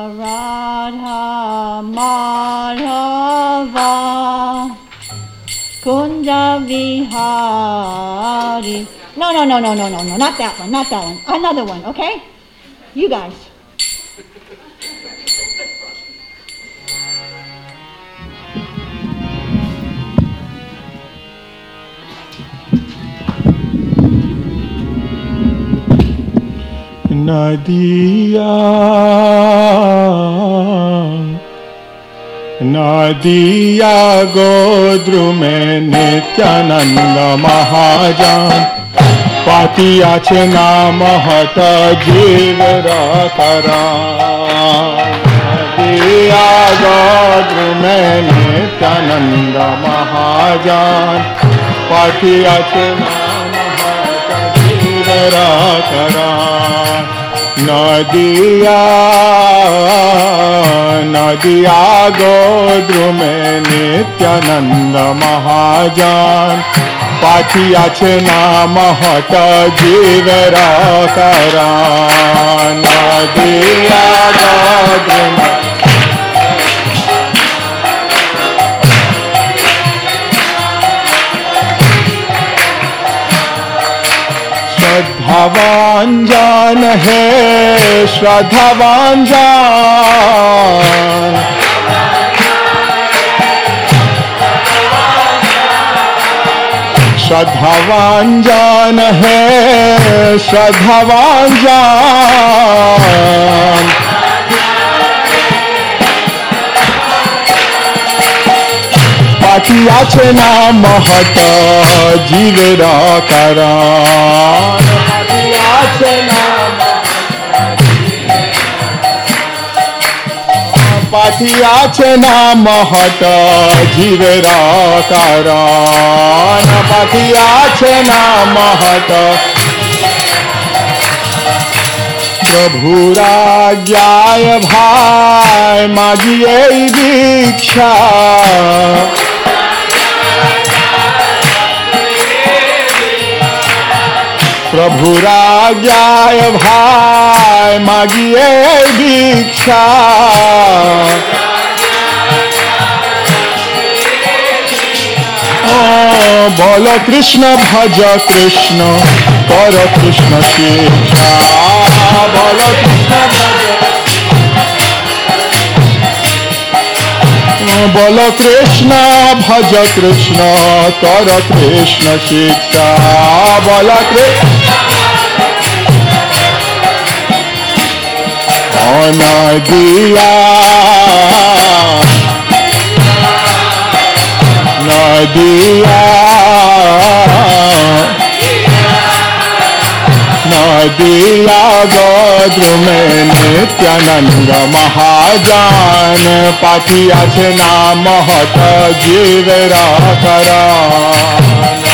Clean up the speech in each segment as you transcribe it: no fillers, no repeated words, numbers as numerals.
Radha Madhava Kunda Vihari. No, not that one, another one, okay? You guys. नदिया गोद्रु में नित्यानंद महाजान पाती आछे नाम हट जीव करा नदिया गोद्रु में नित्यानंद महाजान पाती आछे नाम हट जीव करा नदिया गोद्रु में नित्यानंद महाजान पाठी आछे नाम हट जीव करा नदिया गोद्रु में श्रद्धावान जान है श्रद्धावान जान श्रद्धावान जान है श्रद्धावान जान पाठी आछे नाम हट जीवेर कारण पाठी आछे नाम हट जीवेर कारण पाठी आछे नाम हट प्रभुर आज्ञाय भाई मागिए दीक्षा प्रभुर आज्ञाय भाई मागिए दीक्षा बोलो कृष्ण भज कृष्ण कर कृष्ण शिक्षा बोलो कृष्ण बोलो कृष्ण भज कृष्ण कर कृष्ण शिक्षा बोलो कृष्ण नदिया नदिया नदिया गोद्रु में नित्यानंद महाजान पाठी आछे नाम हट जीवेर कारण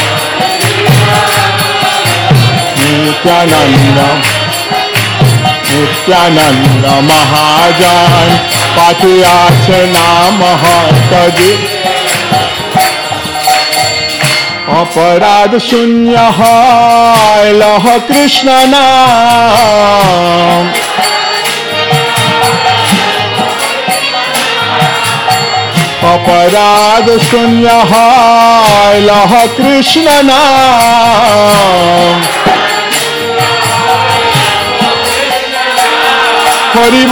नित्यानंद महाजान पाठी आछे नाम हट जीव अपराध शून्य है लह कृष्ण नाम अपराध शून्य है लह कृष्ण नाम हरि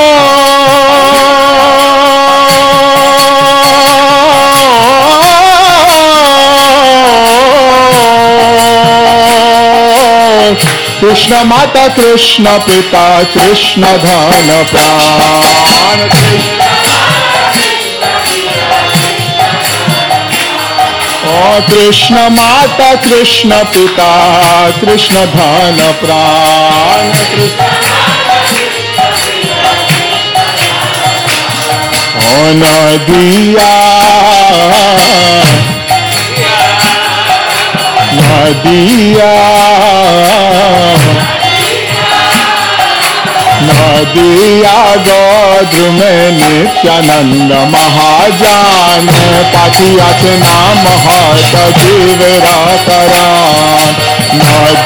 कृष्ण माता कृष्ण पिता कृष्ण धन प्राण कृष्ण माता कृष्ण पिता कृष्ण धन प्राण नदिया नदिया नदिया गोद्रु में नित्यानंद महाजान पाठी आछे नाम हट जीवेर कारण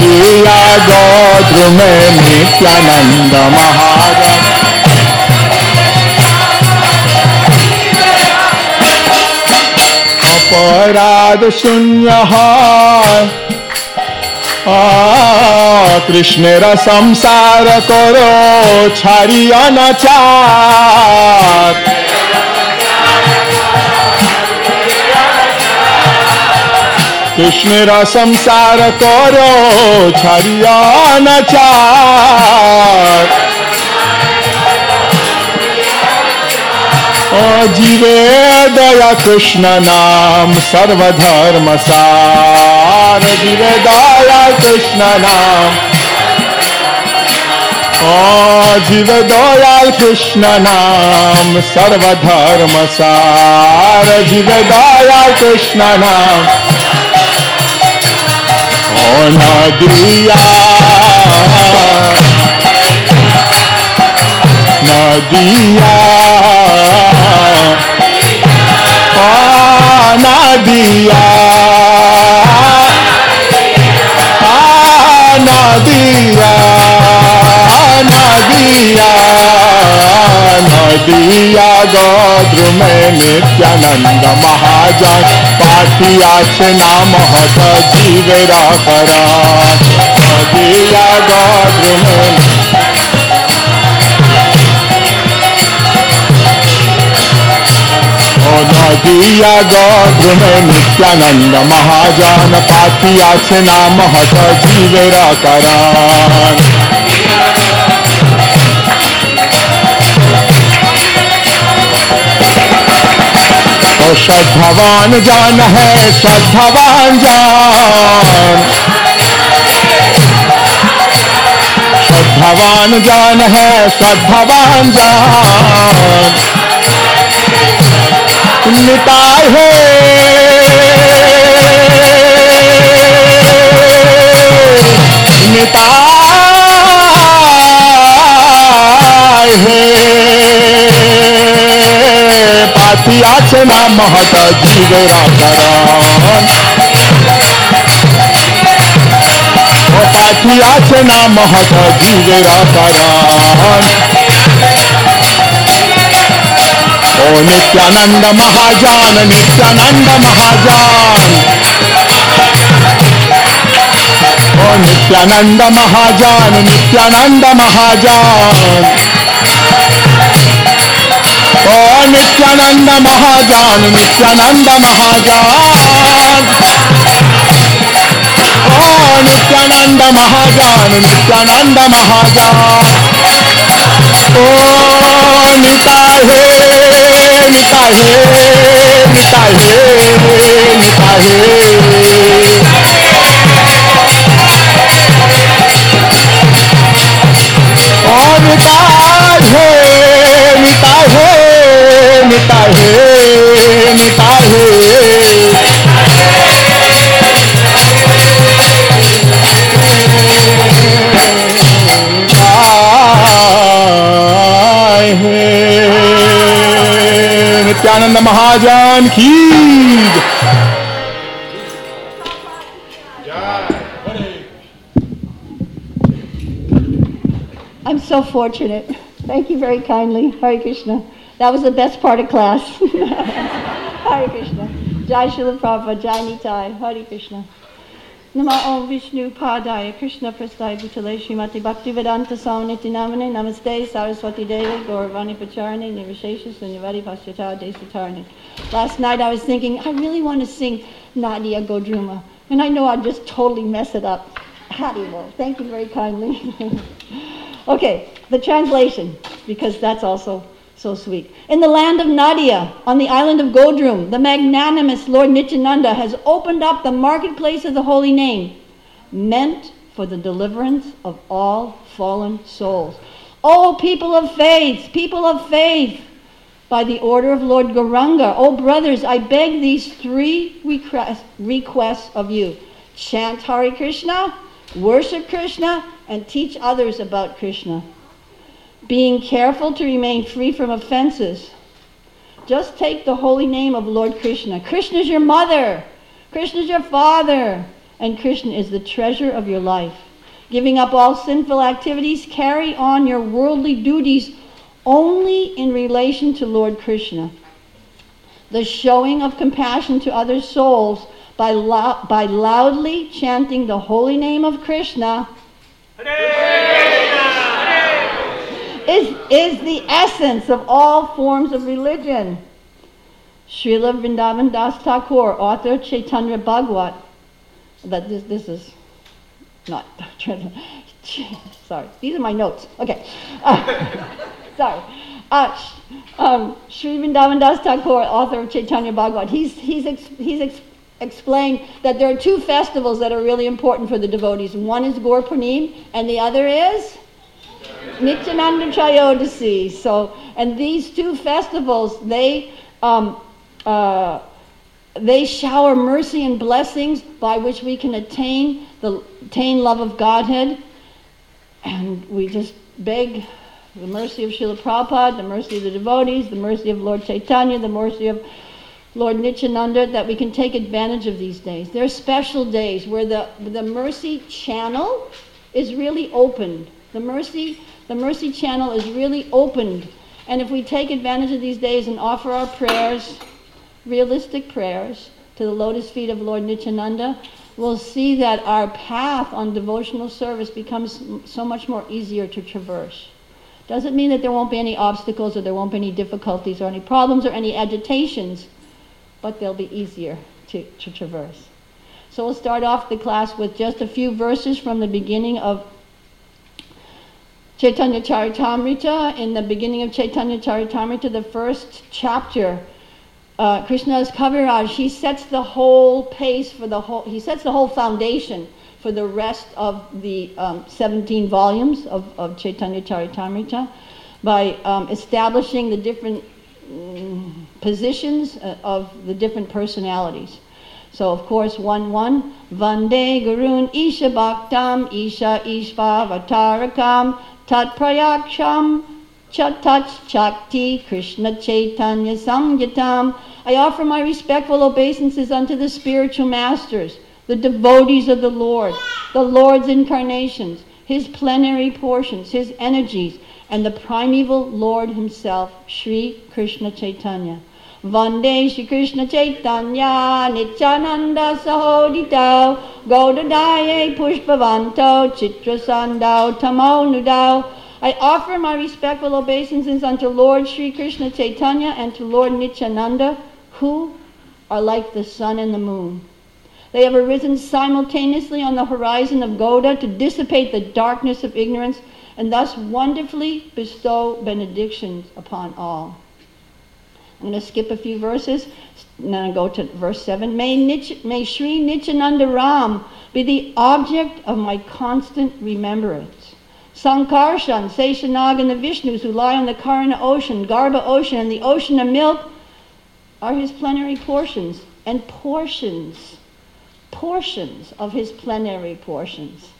नदिया गोद्रु में नित्यानंद महाजान अपराध शून्य कृष्णेर संसार करो छाड़ी अनाचार कृष्णेर संसार करो छाड़ी अनाचार जीवे दया कृष्ण नाम सर्वधर्म सार जीवे दया कृष्ण नाम जीवे दयाल कृष्ण नाम सर्वधर्म सार जीवे दयाल कृष्ण नाम नदिया नदिया नदिया नदिया नदिया नदिया गोद्र में नित्यानंद महाजन पाठिया छे नाम हत जीवेरा करा नदिया गोद्र में नदिया गोद्र में नित्यानंद महाजन पाठिया छे नाम हत जीवेरा करान तो श्रद्धावान जान है श्रद्धावान जान श्रद्धावान जान है श्रद्धावान जान निताय है निताय है पाठिया छे नाम हत जीवेरा करान पाठिया छे नाम हत जीवेरा करान ओ नित्यानंद महाजान नित्यानंद महाजान ओ नित्यानंद महाजान नित्यानंद महाजान ओ नित्यानंद महाजान नित्यानंद महाजान ओ नित्यानंद महाजान नित्यानंद महाजान ओ निताय हे निताय हे निताय हे निताय हे ओ निताय हे निताय हे निताय हे निताय हे नित्यानंद महाजन की I'm so fortunate. Thank you very kindly. Hare Krishna. That was the best part of class. Hare Krishna. Jai Srila Prabhupada, Jai Nitai, Hare Krishna. Nama Om Vishnu Padaya Krishna Prasthaya Bhutale Srimati Bhaktivedanta Sauniti Namane Namaste Saraswati Devi Gauravani Pacharani Nirvishesha Sunyavadi Paschata Desitarni. Last night I was thinking, I really want to sing Nadia Godruma. And I know I'd just totally mess it up. Haribol. Thank you very kindly. Okay, the translation, because that's also so sweet. In the land of Nadia, on the island of Godrum, the magnanimous Lord Nityananda has opened up the marketplace of the holy name, meant for the deliverance of all fallen souls. O people of faith, by the order of Lord Gauranga, O brothers, I beg these three requests of you. Chant Hare Krishna, worship Krishna, and teach others about Krishna. Being careful to remain free from offenses. Just take the holy name of Lord Krishna. Krishna is your mother. Krishna is your father. And Krishna is the treasure of your life. Giving up all sinful activities, carry on your worldly duties only in relation to Lord Krishna. the showing of compassion to other souls by loudly chanting the holy name of Krishna is the essence of all forms of religion. Srila Vrindavan Das Thakur, author Chaitanya Bhagavat, that this is not, sorry, these are my notes, okay, sorry. Sri Vrindavan Das Thakur, author of Chaitanya Bhagavat, he's explained that there are two festivals that are really important for the devotees. One is Gaur Purnima, and the other is Nityananda Trayodasi. So, and these two festivals, they shower mercy and blessings by which we can attain love of Godhead. And we just beg the mercy of Srila Prabhupada, the mercy of the devotees, the mercy of Lord Chaitanya, the mercy of Lord Nityananda, that we can take advantage of these days. There are special days where the mercy channel is really opened. The mercy channel is really opened. And if we take advantage of these days and offer our prayers, realistic prayers, to the lotus feet of Lord Nityananda, we'll see that our path on devotional service becomes so much more easier to traverse. Doesn't mean that there won't be any obstacles or there won't be any difficulties or any problems or any agitations, but they'll be easier to traverse. So we'll start off the class with just a few verses from the beginning of Chaitanya Charitamrita. In the beginning of Chaitanya Charitamrita, the first chapter, Krishna's Kaviraj, he sets the whole pace for he sets the whole foundation for the rest of the 17 volumes of Chaitanya Charitamrita by establishing the different positions of the different personalities. So, of course, 1:1, Vande Gurun Isha Bhaktam Isha Ishvavatarakam Tat Prayaksham Chatat Chakti Krishna Chaitanya Samyatam. I offer my respectful obeisances unto the spiritual masters, the devotees of the Lord's incarnations, his plenary portions, his energies, and the primeval Lord himself, Sri Krishna Chaitanya. Vande Shri Krishna Chaitanya Nityananda Sahodito Gaudadaye Pushpavanto Chitrasandao Tamo Nudao. I offer my respectful obeisances unto Lord Sri Krishna Chaitanya and to Lord Nityananda, who are like the sun and the moon. They have arisen simultaneously on the horizon of Gauda to dissipate the darkness of ignorance and thus wonderfully bestow benedictions upon all. I'm going to skip a few verses, and then I'll go to verse 7. May Sri Nityananda Ram be the object of my constant remembrance. Sankarshan, Seshanag, and the Vishnus who lie on the Karana ocean, Garbha ocean, and the ocean of milk are his plenary portions, and portions of his plenary portions.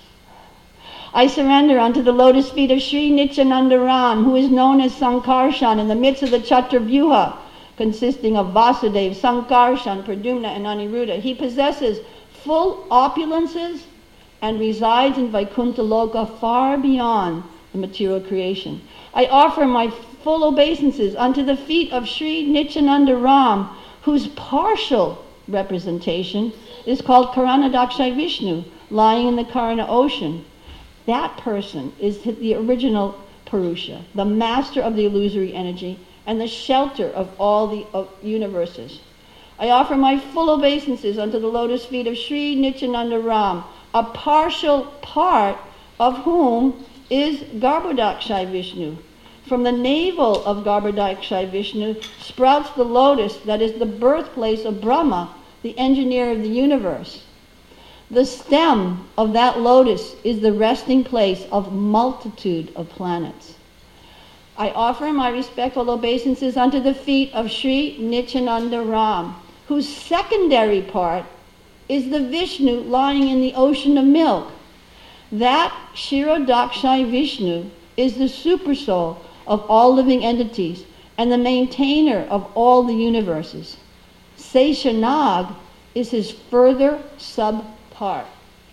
I surrender unto the lotus feet of Sri Nityananda Ram, who is known as Sankarshan, in the midst of the Chaturvyuha, consisting of Vasudeva, Sankarshan, Pradyumna, and Aniruddha. He possesses full opulences and resides in Vaikuntha Loka far beyond the material creation. I offer my full obeisances unto the feet of Sri Nityananda Ram, whose partial representation is called Karanadakshay Vishnu, lying in the Karana ocean. That person is the original Purusha, the master of the illusory energy, and the shelter of all the universes. I offer my full obeisances unto the lotus feet of Sri Nityananda Ram, a partial part of whom is Garbhodakshay Vishnu. From the navel of Garbhodakshay Vishnu sprouts the lotus that is the birthplace of Brahma, the engineer of the universe. The stem of that lotus is the resting place of multitude of planets. I offer my respectful obeisances unto the feet of Sri Nityananda Ram, whose secondary part is the Vishnu lying in the ocean of milk. That Kshirodakshay Vishnu is the supersoul of all living entities and the maintainer of all the universes. Seshanag is his further sub-part.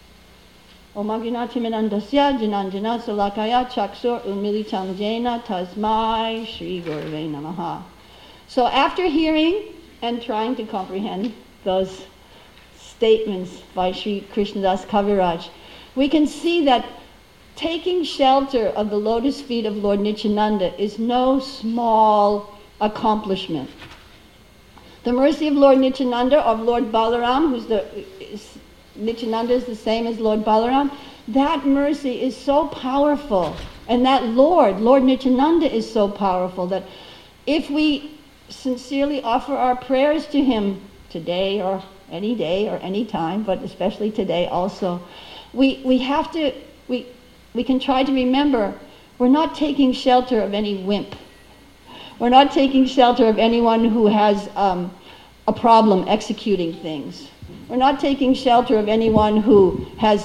Om Agnatiminandasya Jananjana Salakaya Chaksur Umilitam Jena Tasmai Shri Gurave Namaha. So after hearing and trying to comprehend those statements by Sri Krishnadas Kaviraj, we can see that taking shelter of the lotus feet of Lord Nityananda is no small accomplishment. The mercy of Lord Nityananda, of Lord Balaram, Nityananda is the same as Lord Balaram, that mercy is so powerful. And that Lord Nityananda is so powerful that if we sincerely offer our prayers to him today or any time, but especially today also, we can try to remember we're not taking shelter of any wimp. We're not taking shelter of anyone who has a problem executing things. We're not taking shelter of anyone who has,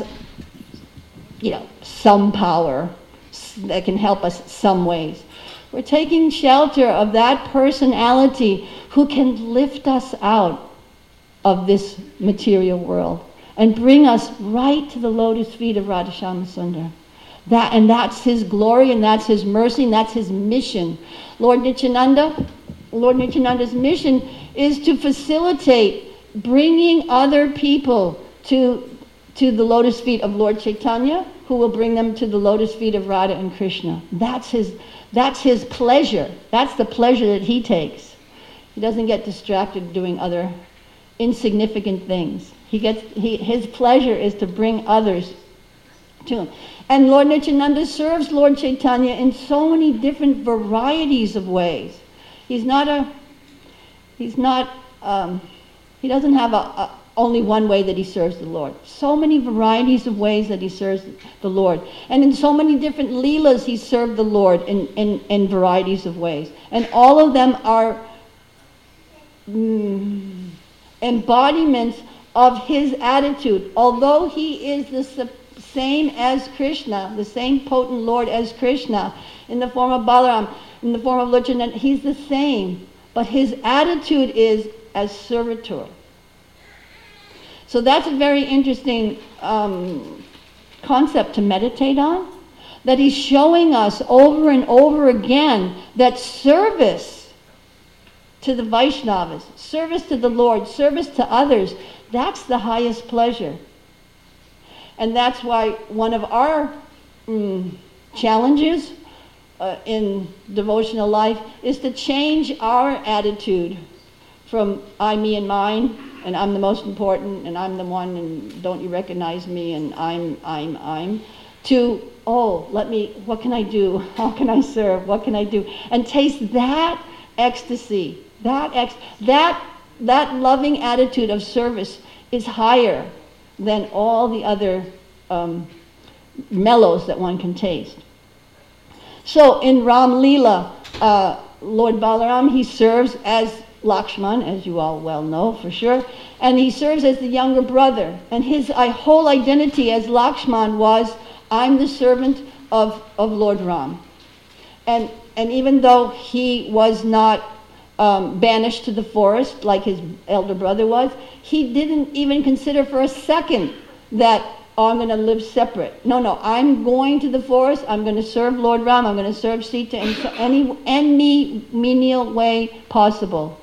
some power that can help us some ways. We're taking shelter of that personality who can lift us out of this material world and bring us right to the lotus feet of Radhashama Sundar. That's his glory, and that's his mercy, and that's his mission. Lord Nityananda's mission is to facilitate bringing other people to the lotus feet of Lord Chaitanya, who will bring them to the lotus feet of Radha and Krishna. That's his pleasure. That's the pleasure that he takes. He doesn't get distracted doing other insignificant things. His pleasure is to bring others to him. And Lord Nityananda serves Lord Chaitanya in so many different varieties of ways. He doesn't have only one way that he serves the Lord. So many varieties of ways that he serves the Lord. And in so many different leelas he served the Lord in varieties of ways. And all of them are embodiments of his attitude. Although he is the same as Krishna, the same potent Lord as Krishna, in the form of Balaram, in the form of Lord Chaitanya, he's the same. But his attitude is as servitor. So that's a very interesting concept to meditate on, that he's showing us over and over again that service to the Vaishnavas, service to the Lord, service to others, that's the highest pleasure. And that's why one of our challenges in devotional life is to change our attitude from I, me, and mine, and I'm the most important, and I'm the one, and don't you recognize me, and I'm, to, what can I do? How can I serve? What can I do? And taste that ecstasy, that loving attitude of service is higher than all the other mellows that one can taste. So in Ram Leela, Lord Balaram, he serves as Lakshman, as you all well know for sure, and he serves as the younger brother. And his whole identity as Lakshman was, I'm the servant of Lord Ram. And even though he was not banished to the forest like his elder brother was, he didn't even consider for a second that, I'm going to live separate. No, I'm going to the forest, I'm going to serve Lord Ram, I'm going to serve Sita in any menial way possible.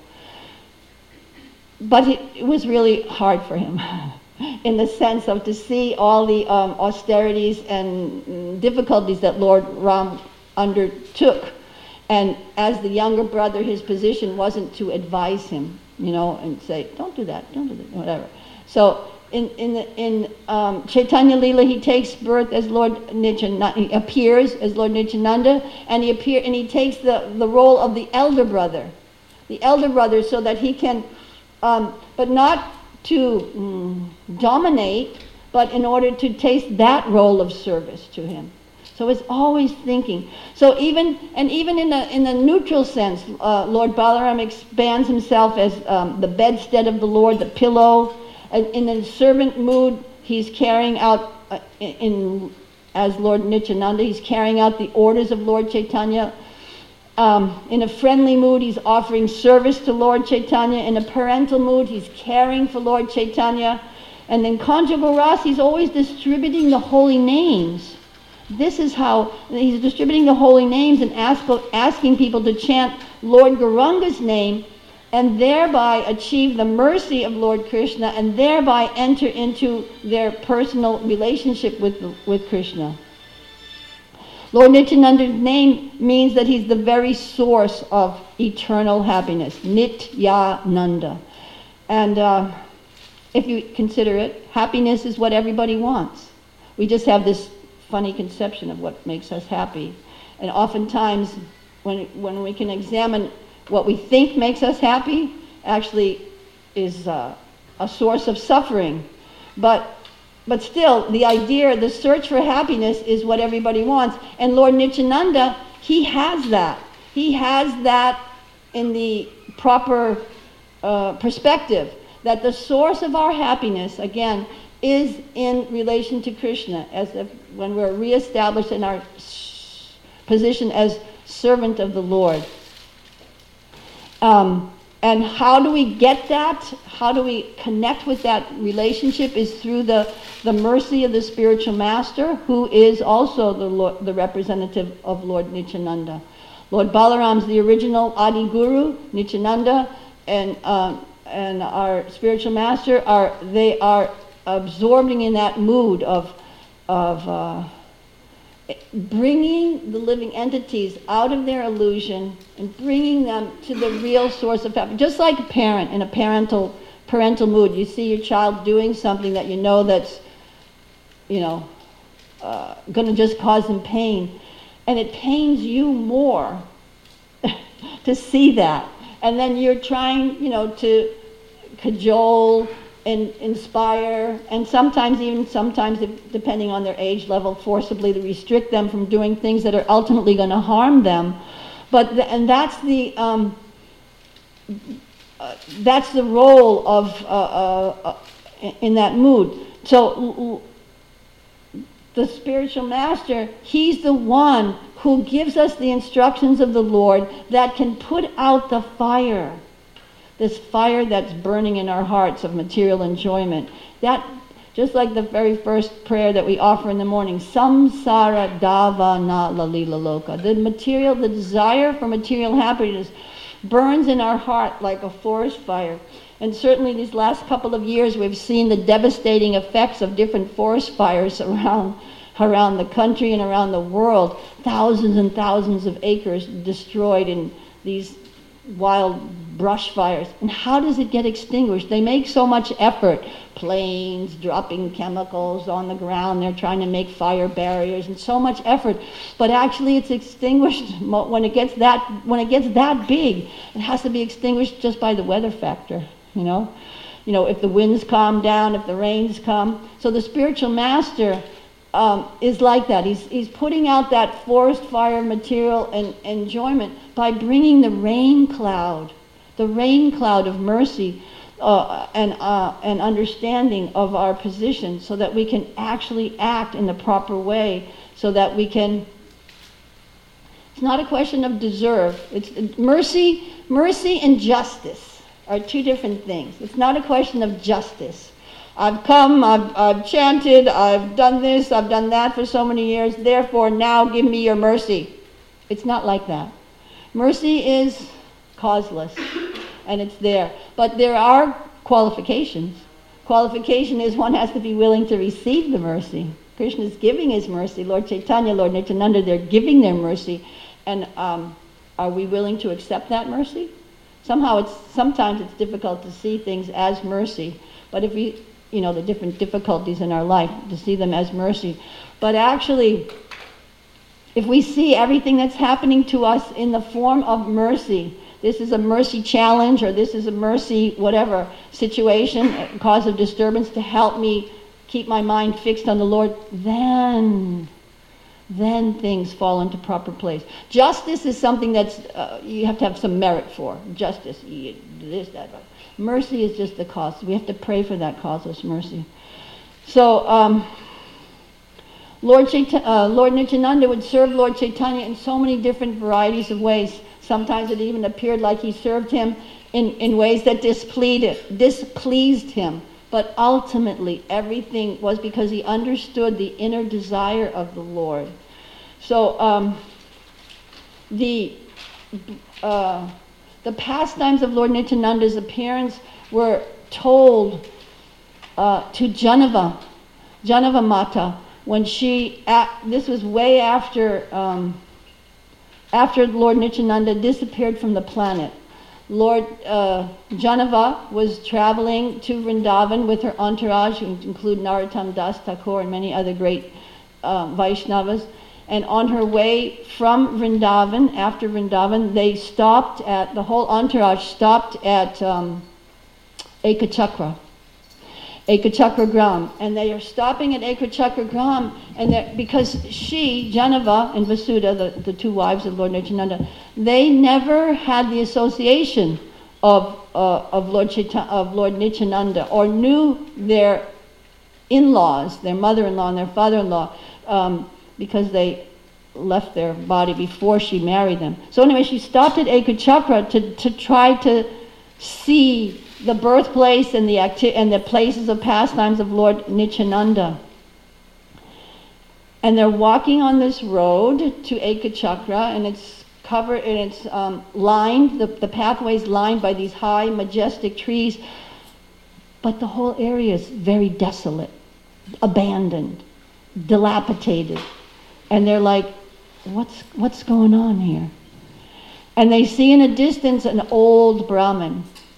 But it was really hard for him in the sense of to see all the austerities and difficulties that Lord Ram undertook. And as the younger brother, his position wasn't to advise him, and say, don't do that, whatever. So in Chaitanya Leela, he takes birth as Lord Nityananda, he appears as Lord Nityananda, and he takes the role of the elder brother, so that he can, but not to dominate, but in order to taste that role of service to him. So it's always thinking. So even in the neutral sense, Lord Balaram expands himself as the bedstead of the Lord, the pillow. In the servant mood, he's carrying out, as Lord Nityananda, he's carrying out the orders of Lord Chaitanya. In a friendly mood, he's offering service to Lord Chaitanya. In a parental mood, he's caring for Lord Chaitanya. And in conjugal rasa, he's always distributing the holy names. This is how he's distributing the holy names and asking people to chant Lord Gauranga's name and thereby achieve the mercy of Lord Krishna, and thereby enter into their personal relationship with Krishna. Lord Nityananda's name means that he's the very source of eternal happiness, Nityananda. And if you consider it, happiness is what everybody wants. We just have this funny conception of what makes us happy. And oftentimes, when we can examine what we think makes us happy, actually is a source of suffering. But still, the idea, the search for happiness is what everybody wants. And Lord Nityananda, he has that. He has that in the proper perspective, that the source of our happiness, again, is in relation to Krishna, as if when we're reestablished in our position as servant of the Lord. And how do we get that? How do we connect with that relationship? Is through the mercy of the spiritual master, who is also the representative of Lord Nityananda. Lord Balaram's the original Adi Guru, Nityananda, and our spiritual master they are absorbing in that mood of bringing the living entities out of their illusion and bringing them to the real source of happiness. Just like a parent in a parental mood. You see your child doing something that you know that's, going to just cause them pain. And it pains you more to see that. And then you're trying, to cajole and inspire, and sometimes, depending on their age level, forcibly to restrict them from doing things that are ultimately going to harm them. And that's the role of in that mood. So the spiritual master, he's the one who gives us the instructions of the Lord that can put out the fire. This fire that's burning in our hearts of material enjoyment. That, just like the very first prayer that we offer in the morning, samsara davana lalila loka. The desire for material happiness burns in our heart like a forest fire. And certainly these last couple of years we've seen the devastating effects of different forest fires around the country and around the world. Thousands and thousands of acres destroyed in these wild brush fires. And how does it get extinguished? They make so much effort. Planes dropping chemicals on the ground, they're trying to make fire barriers, and so much effort. But actually it's extinguished when it gets that big. It has to be extinguished just by the weather factor, if the winds calm down, if the rains come. So the spiritual master is like that. He's putting out that forest fire material and enjoyment by bringing the rain cloud of mercy and understanding of our position, so that we can actually act in the proper way, so that we can. It's not a question of deserve. It's mercy and justice are two different things. It's not a question of justice. I've come, I've chanted, I've done this, I've done that for so many years, therefore now give me your mercy. It's not like that. Mercy is causeless, and it's there. But there are qualifications. Qualification is one has to be willing to receive the mercy. Krishna is giving his mercy. Lord Chaitanya, Lord Nityananda, they're giving their mercy. And are we willing to accept that mercy? Sometimes it's difficult to see things as mercy. But if we, the different difficulties in our life, to see them as mercy. But actually, if we see everything that's happening to us in the form of mercy, this is a mercy challenge, or this is a mercy whatever situation, a cause of disturbance to help me keep my mind fixed on the Lord, then things fall into proper place. Justice is something that's you have to have some merit for. Justice, this, that. Mercy is just the cause. We have to pray for that causeless mercy. So Lord Nityananda would serve Lord Chaitanya in so many different varieties of ways. Sometimes it even appeared like he served him in ways that displeased him. But ultimately, everything was because he understood the inner desire of the Lord. So the the pastimes of Lord Nityananda's appearance were told to Janava Mata, when this was way after Lord Nityananda disappeared from the planet. Lord Janava was traveling to Vrindavan with her entourage, who include Narottam Das Thakur and many other great Vaishnavas. And on her way from Vrindavan, after Vrindavan, the whole entourage stopped at Ekachakra Gram. And they are stopping at Ekachakra Gram, and because Janava and Vasudha, the two wives of Lord Nityananda, they never had the association of Lord Nityananda, or knew their in-laws, their mother-in-law and their father-in-law, because they left their body before she married them. So anyway, she stopped at Ekachakra to try to see the birthplace and the places of pastimes of Lord Nityananda. And they're walking on this road to Ekachakra, and it's covered, and it's lined, the pathway's lined by these high, majestic trees, but the whole area is very desolate, abandoned, dilapidated. And they're like, what's going on here? And they see in a distance an old Brahmin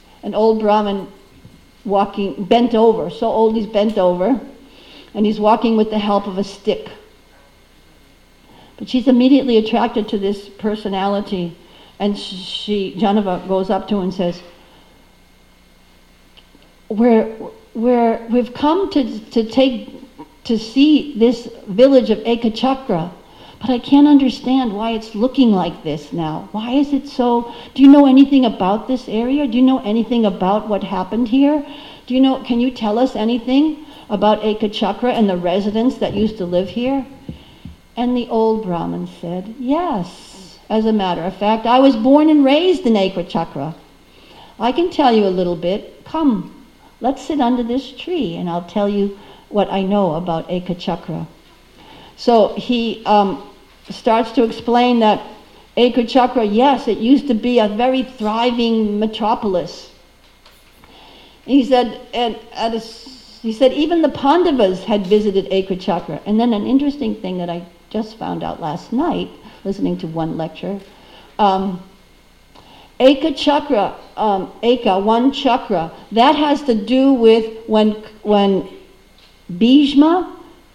walking, bent over, so old he's bent over, and he's walking with the help of a stick. But she's immediately attracted to this personality, and Janava goes up to him and says, we've come to see this village of Ekachakra, but I can't understand why it's looking like this now. Why is it so? Do you know anything about this area? Do you know anything about what happened here? Can you tell us anything about Ekachakra and the residents that used to live here? And the old Brahmin said, yes, as a matter of fact, I was born and raised in Ekachakra. I can tell you a little bit. Come, let's sit under this tree and I'll tell you what I know about Ekachakra. So he starts to explain that Ekachakra, yes, it used to be a very thriving metropolis. He said, even the Pandavas had visited Ekachakra. And then an interesting thing that I just found out last night, listening to one lecture, Ekachakra, one chakra, that has to do with when Bhishma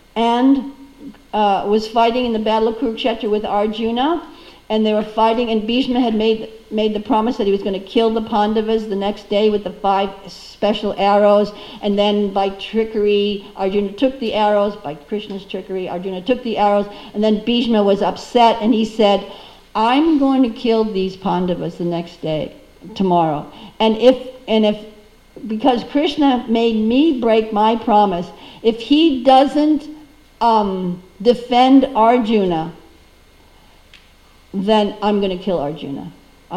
was fighting in the Battle of Kurukshetra with Arjuna, and they were fighting, and Bhishma had made the promise that he was going to kill the Pandavas the next day with the 5 special arrows, and then by trickery, Arjuna took the arrows, by Krishna's trickery, Arjuna took the arrows, and then Bhishma was upset, and he said, I'm going to kill these Pandavas the next day, tomorrow. And if because Krishna made me break my promise, if he doesn't defend Arjuna, then I'm going to kill Arjuna.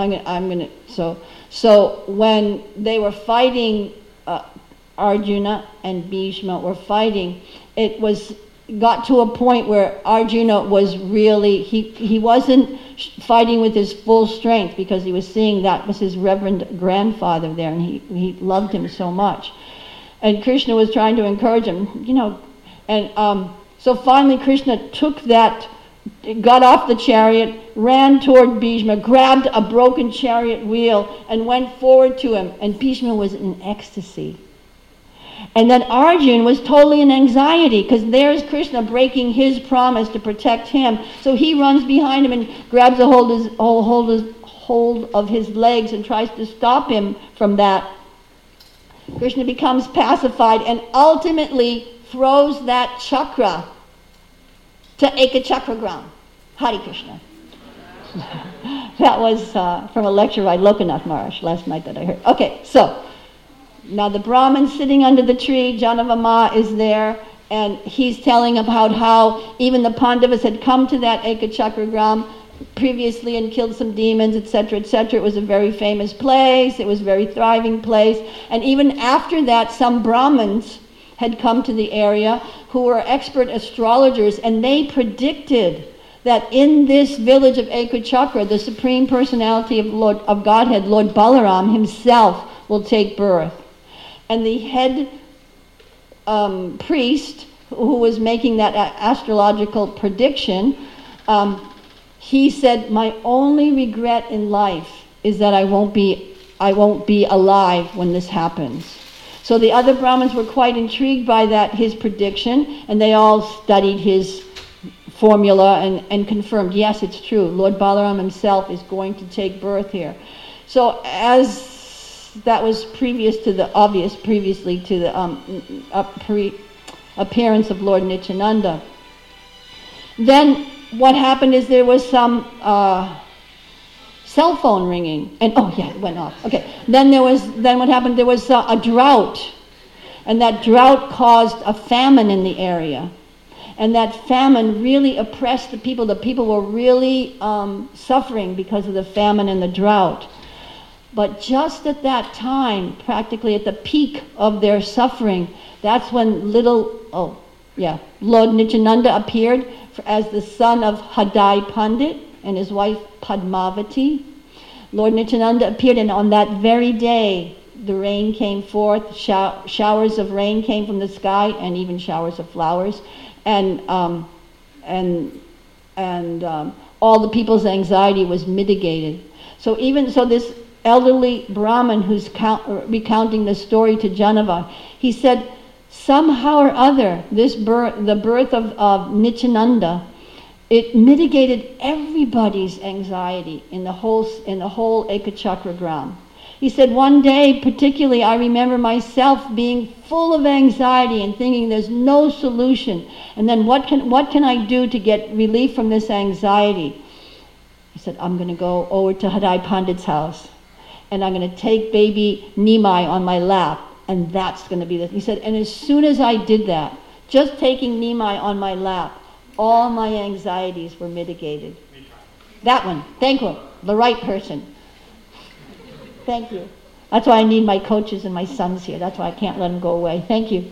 So when they were fighting, Arjuna and Bhishma were fighting, got to a point where Arjuna was really, he wasn't fighting with his full strength, because he was seeing that was his reverend grandfather there, and he loved him so much. And Krishna was trying to encourage him, and so finally Krishna got off the chariot, ran toward Bhishma, grabbed a broken chariot wheel, and went forward to him, and Bhishma was in ecstasy. And then Arjuna was totally in anxiety, because there's Krishna breaking his promise to protect him. So he runs behind him and grabs a hold of his legs and tries to stop him from that. Krishna becomes pacified and ultimately throws that chakra to Ekachakra Gram. Hare Krishna. That was from a lecture by Lokanath Maharaj last night that I heard. Okay, so now the Brahmin sitting under the tree, Janavama is there, and he's telling about how even the Pandavas had come to that Ekachakra Gram previously and killed some demons, etc., etc. It was a very famous place. It was a very thriving place. And even after that, some Brahmins had come to the area who were expert astrologers, and they predicted that in this village of Ekachakra, the Supreme Personality of Godhead, Lord Balaram himself, will take birth. And the head priest who was making that astrological prediction, he said, my only regret in life is that I won't be alive when this happens. So the other Brahmins were quite intrigued by his prediction, and they all studied his formula and confirmed, yes, it's true. Lord Balaram himself is going to take birth here. So as that was previously to the appearance of Lord Nityananda. Then what happened is there was some cell phone ringing, and it went off. Okay. Then what happened? There was a drought, and that drought caused a famine in the area, and that famine really oppressed the people. The people were really suffering because of the famine and the drought. But just at that time, practically at the peak of their suffering, that's when Lord Nityananda appeared as the son of Hadai Pandit and his wife Padmavati. Lord Nityananda appeared, and on that very day, the rain came forth, showers of rain came from the sky, and even showers of flowers, and all the people's anxiety was mitigated. So this elderly Brahmin who's recounting the story to Janava, he said, somehow or other, the birth of Nityananda, it mitigated everybody's anxiety in the whole Ekachakra Gram. He said, one day particularly, I remember myself being full of anxiety and thinking there's no solution. And then what can I do to get relief from this anxiety? He said, I'm going to go over to Hadai Pandit's house, and I'm going to take baby Nimai on my lap, and that's going to be he said, and as soon as I did that, just taking Nimai on my lap, all my anxieties were mitigated. That one. Thank you. The right person. Thank you. That's why I need my coaches and my sons here. That's why I can't let them go away. Thank you.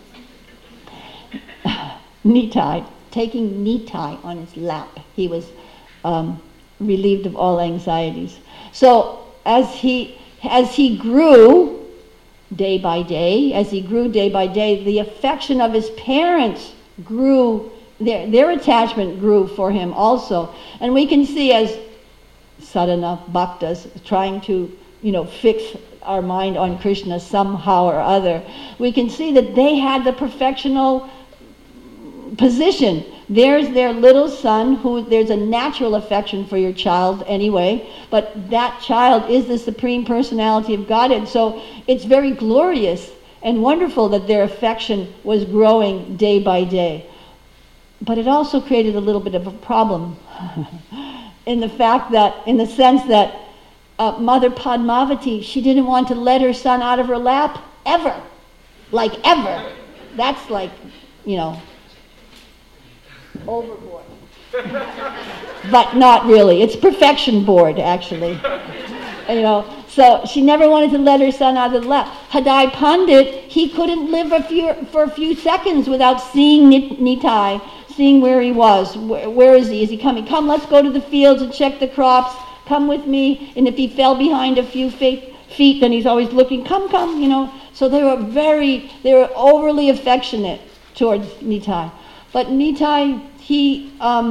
Nitai. Taking Nitai on his lap. He was relieved of all anxieties. So as he grew day by day, the affection of his parents grew. Their attachment grew for him also. And we can see as sadhana bhaktas trying to, fix our mind on Krishna somehow or other, we can see that they had the perfectional position. There's their little son there's a natural affection for your child anyway, but that child is the Supreme Personality of Godhead. So it's very glorious and wonderful that their affection was growing day by day. But it also created a little bit of a problem in the sense that Mother Padmavati, she didn't want to let her son out of her lap ever. Ever. That's overboard. But not really. It's perfection board, actually. So she never wanted to let her son out of the lap. Hadai Pandit, he couldn't live for a few seconds without seeing Nitai, seeing where he was. Where is he? Is he coming? Come, let's go to the fields and check the crops. Come with me. And if he fell behind a few feet, then he's always looking. Come. So they were overly affectionate towards Nitai. But Nitai, he,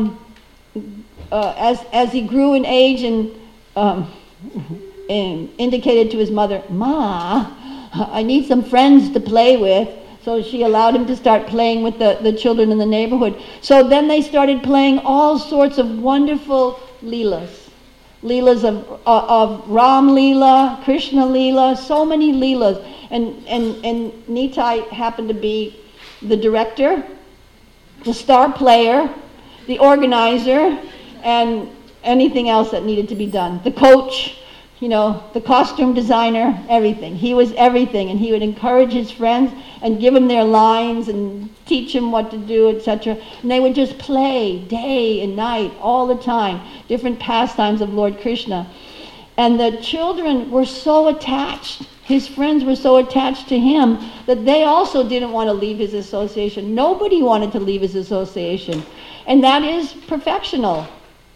as he grew in age and indicated to his mother, Ma, I need some friends to play with. So she allowed him to start playing with the children in the neighborhood. So then they started playing all sorts of wonderful leelas. Leelas of Ram Leela, Krishna Leela, so many leelas. And Nitai happened to be the director, the star player, the organizer, and anything else that needed to be done. The coach, the costume designer, everything. He was everything, and he would encourage his friends and give them their lines and teach them what to do, etc. And they would just play day and night, all the time, different pastimes of Lord Krishna. And the children were so attached his friends were so attached to him that they also didn't want to leave his association. Nobody wanted to leave his association. And that is perfectional.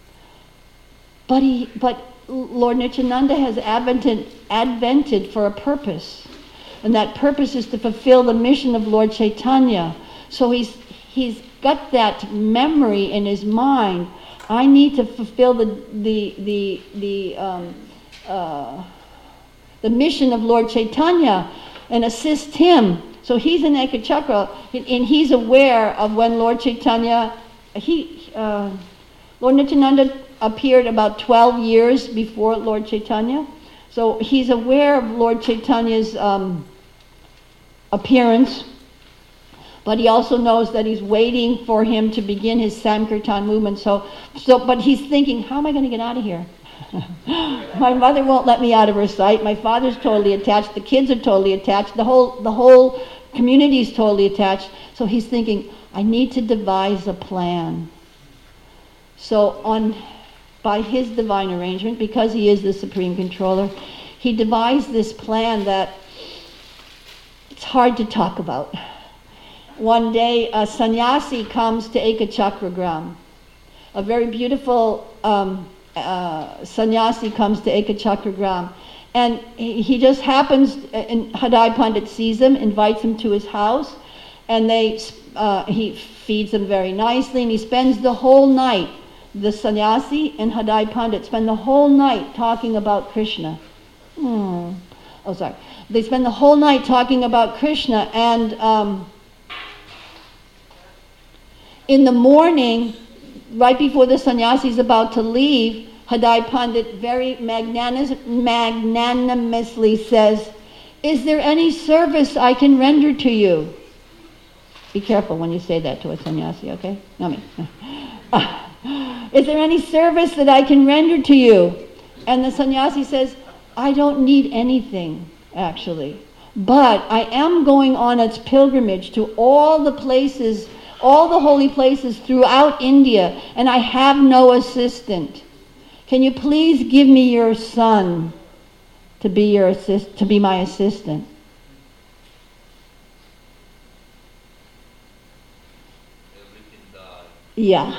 But Lord Nityananda has advented for a purpose. And that purpose is to fulfill the mission of Lord Chaitanya. So he's got that memory in his mind. I need to fulfill the mission of Lord Chaitanya and assist him. So he's in Ekachakra, and he's aware of when Lord Chaitanya, Lord Nityananda appeared about 12 years before Lord Chaitanya. So he's aware of Lord Chaitanya's appearance, but he also knows that he's waiting for him to begin his Sankirtan movement. But he's thinking, how am I going to get out of here? My mother won't let me out of her sight. My father's totally attached. The kids are totally attached. The whole community is totally attached. So he's thinking, I need to devise a plan. So by his divine arrangement, because he is the Supreme Controller, he devised this plan that it's hard to talk about. One day, a sannyasi comes to Ekachakragram. A very beautiful sannyasi comes to Ekachakragram. And he just happens, and Hadai Pandit sees him, invites him to his house, and he feeds him very nicely, and he spends the whole night, the sannyasi and Hadai Pandit spend the whole night talking about Krishna. They spend the whole night talking about Krishna, and in the morning, right before the sannyasi is about to leave, Hadai Pandit very magnanimously says, is there any service I can render to you? Be careful when you say that to a sannyasi, okay? Not me. Is there any service that I can render to you? And the sannyasi says, I don't need anything, actually. But I am going on its pilgrimage to all the places, all the holy places throughout India, and I have no assistant. Can you please give me your son to be my assistant? Yeah.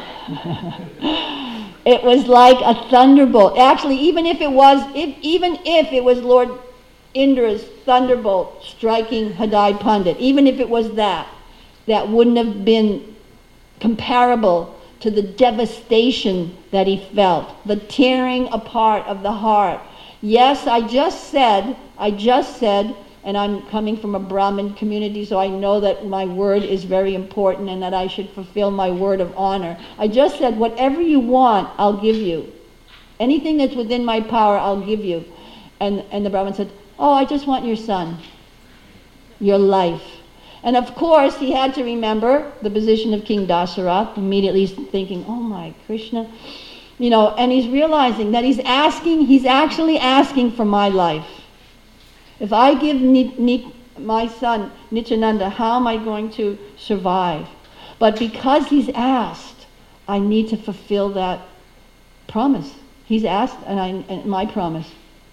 It was like a thunderbolt. Actually, even if it was Lord Indra's thunderbolt striking Hadai Pandit, even if it was that wouldn't have been comparable to the devastation that he felt, the tearing apart of the heart. Yes, I just said, and I'm coming from a Brahmin community, so I know that my word is very important and that I should fulfill my word of honor. I just said, whatever you want, I'll give you. Anything that's within my power, I'll give you. And the Brahmin said, oh, I just want your son, your life. And of course, he had to remember the position of King Dasarath, immediately thinking, oh my, Krishna. And he's realizing that he's actually asking for my life. If I give my son Nityananda, how am I going to survive? But because he's asked, I need to fulfill that promise. He's asked, and my promise.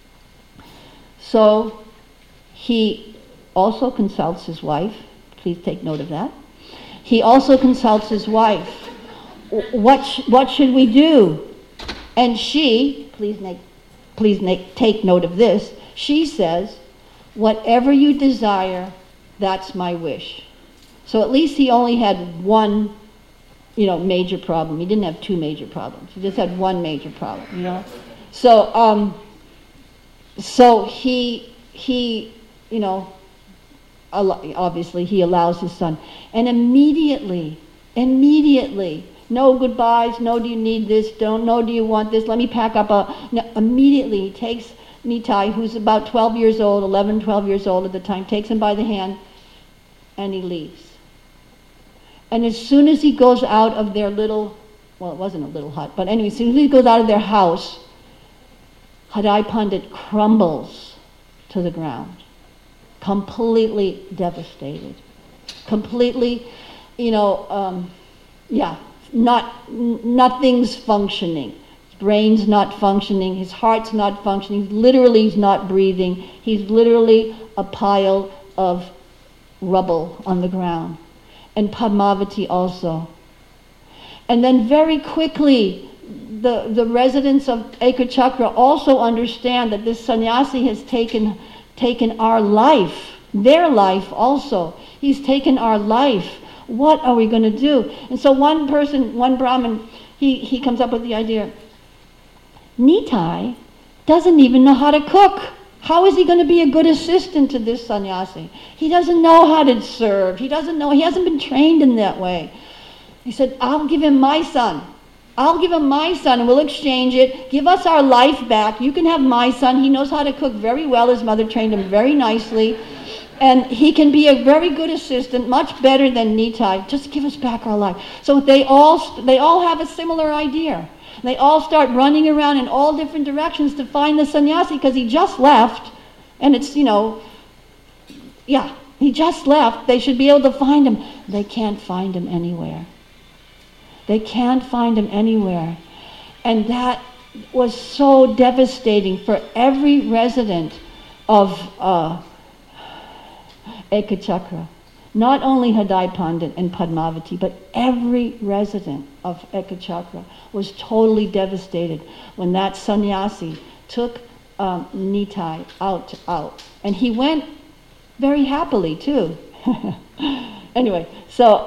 So he also consults his wife. Please take note of that. He also consults his wife. What should we do? And she, please take note of this. She says, whatever you desire, that's my wish. So at least he only had one, major problem. He didn't have two major problems. He just had one major problem, So, he obviously he allows his son. And immediately, no goodbyes, no do you need this, no do you want this, let me pack up immediately he takes Nitai, who's about 12 years old, 11, 12 years old at the time, takes him by the hand, and he leaves. And as soon as he goes out of their little, well, it wasn't a little hut, but anyway, as soon as he goes out of their house, Hadai Pandit crumbles to the ground, completely devastated, completely, nothing's functioning. brain's not functioning, his heart's not functioning, literally he's not breathing. He's literally a pile of rubble on the ground. And Padmavati also. And then very quickly, the residents of Ekachakra also understand that this sannyasi has taken our life, their life also. He's taken our life. What are we going to do? And so one Brahmin, he comes up with the idea, Nitai doesn't even know how to cook. How is he going to be a good assistant to this sannyasi? He doesn't know how to serve. He hasn't been trained in that way. He said, I'll give him my son. And we'll exchange it. Give us our life back. You can have my son. He knows how to cook very well. His mother trained him very nicely. And he can be a very good assistant, much better than Nitai. Just give us back our life. So they all have a similar idea. They all start running around in all different directions to find the sannyasi because he just left. And it's, he just left. They should be able to find him. They can't find him anywhere. And that was so devastating for every resident of Ekachakra. Not only Hadai Pandit and Padmavati, but every resident of Ekachakra was totally devastated when that sannyasi took Nitai out. And he went very happily too. Anyway, so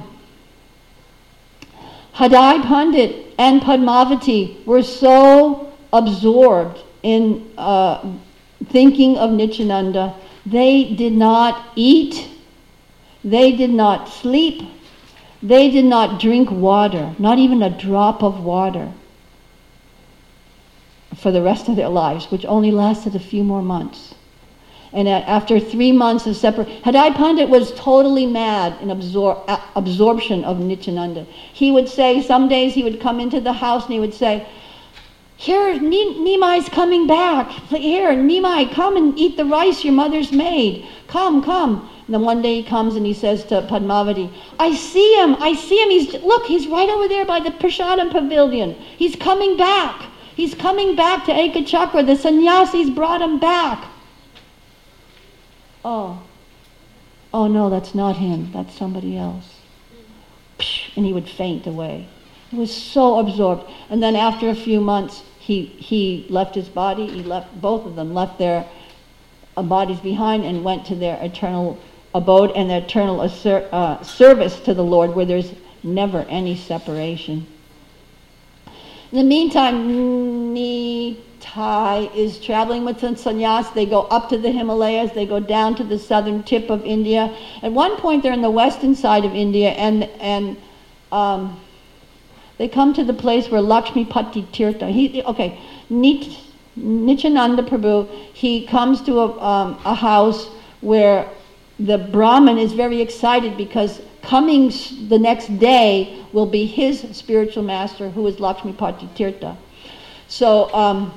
Hadai Pandit and Padmavati were so absorbed in thinking of Nityananda, they did not eat, they did not sleep, they did not drink water, not even a drop of water, for the rest of their lives, which only lasted a few more months. And after 3 months of separation, Hadai Pandit was totally mad in absorption of Nityananda. He would say, some days he would come into the house and he would say, here, Nimai's coming back. Here, Nimai, come and eat the rice your mother's made. Come. And then one day he comes and he says to Padmavati, I see him. He's right over there by the Prasadam pavilion. He's coming back. to Ekachakra. The sannyasis brought him back. Oh no, that's not him. That's somebody else. And he would faint away. He was so absorbed. And then after a few months, he left his body. Both of them left their bodies behind and went to their eternal abode and their eternal service to the Lord, where there's never any separation. In the meantime, Nitai is traveling with the sannyas. They go up to the Himalayas. They go down to the southern tip of India. At one point, they're in the western side of India, and they come to the place where Lakshmi Pati Tirtha. Nityananda Prabhu. He comes to a house where the Brahmin is very excited because coming the next day will be his spiritual master, who is Lakshmi Pati Tirtha. So